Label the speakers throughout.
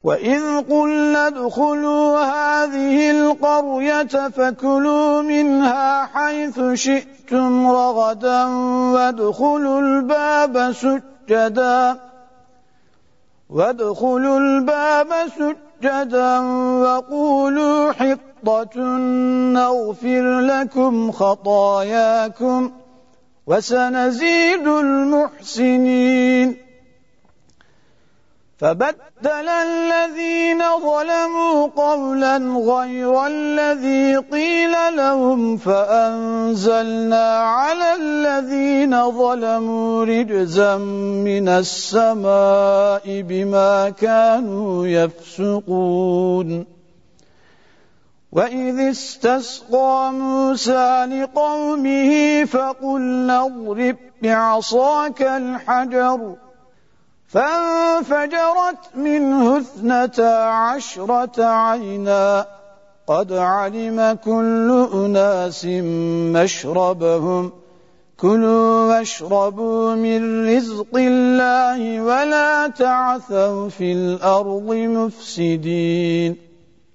Speaker 1: وإذ قلنا ادخلوا هذه القرية فكلوا منها حيث شئتم رغدا وادخلوا الباب سجدا وقولوا حطة نغفر لكم خطاياكم وسنزيد المحسنين فبدل الذين ظلموا قولا غير الذي قيل لهم فأنزلنا على الذين ظلموا رجزا من السماء بما كانوا يفسقون وإذ استسقى موسى لقومه فقلنا اضرب بعصاك الحجر فانفجرت منه 12 عينا قد علم كل أناس مشربهم كلوا واشربوا من رزق الله ولا تعثوا في الأرض مفسدين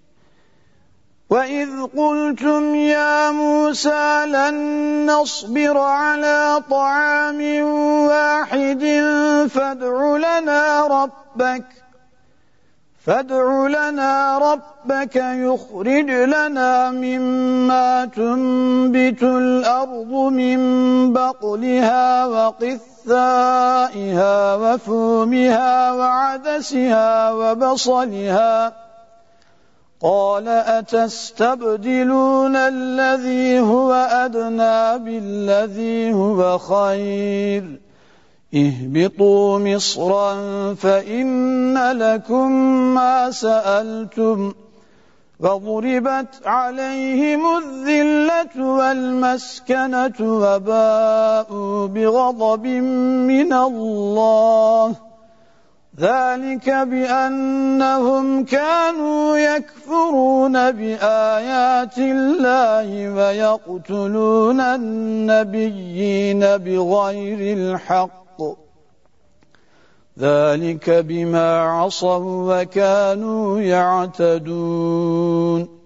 Speaker 1: وإذ قلتم يا موسى لن نصبر على طعام واحد فادع لنا ربك يخرج لنا مما تنبت الأرض من بقلها وقثائها وفومها وعدسها وبصلها قال أتستبدلون الذي هو أدنى بالذي هو خير اهبطوا مصرا فإن لكم ما سألتم وضربت عليهم الذلة والمسكنة وباءوا بغضب من الله ذلك بأنهم كانوا يكفرون بآيات الله ويقتلون النبيين بغير الحق ذلك بما عصوا وكانوا يعتدون